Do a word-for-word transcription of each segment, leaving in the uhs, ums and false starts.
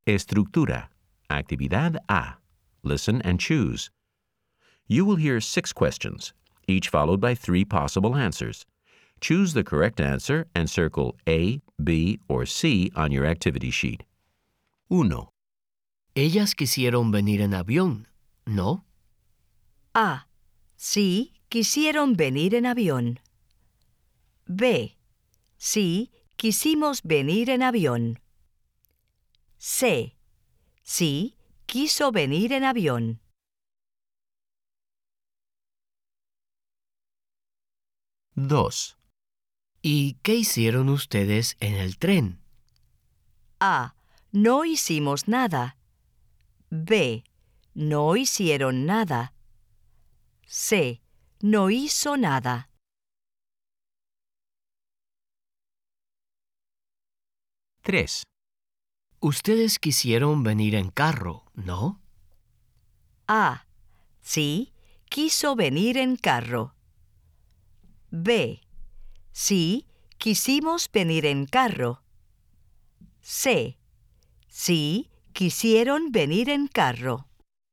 Estructura. Actividad A. Listen and choose. You will hear six questions, each followed by three possible answers. Choose the correct answer and circle A, B, or C on your activity sheet. Uno. Ellas quisieron venir en avión, ¿no? A. Sí, quisieron venir en avión. B. Sí, quisimos venir en avión. C. Sí, quiso venir en avión. Dos. ¿Y qué hicieron ustedes en el tren? A. No hicimos nada. B. No hicieron nada. C. No hizo nada. Tres. Ustedes quisieron venir en carro, ¿no? A. Sí, quiso venir en carro. B. Sí, quisimos venir en carro. C. Sí, quisieron venir en carro.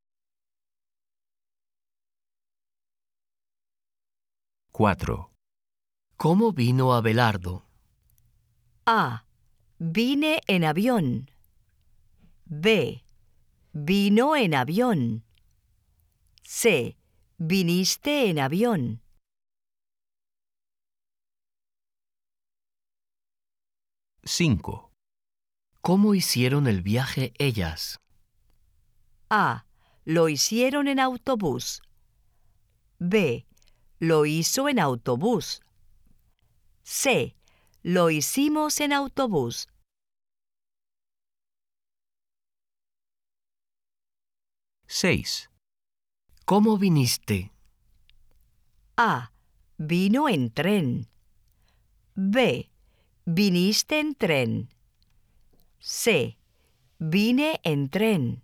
Cuatro. ¿Cómo vino Abelardo? A. Vine en avión. B. Vino en avión. C. Viniste en avión. Cinco. ¿Cómo hicieron el viaje ellas? A. Lo hicieron en autobús. B. Lo hizo en autobús. C. Lo hicimos en autobús. Seis. ¿Cómo viniste? A. Vino en tren. B. Viniste en tren. C. Vine en tren.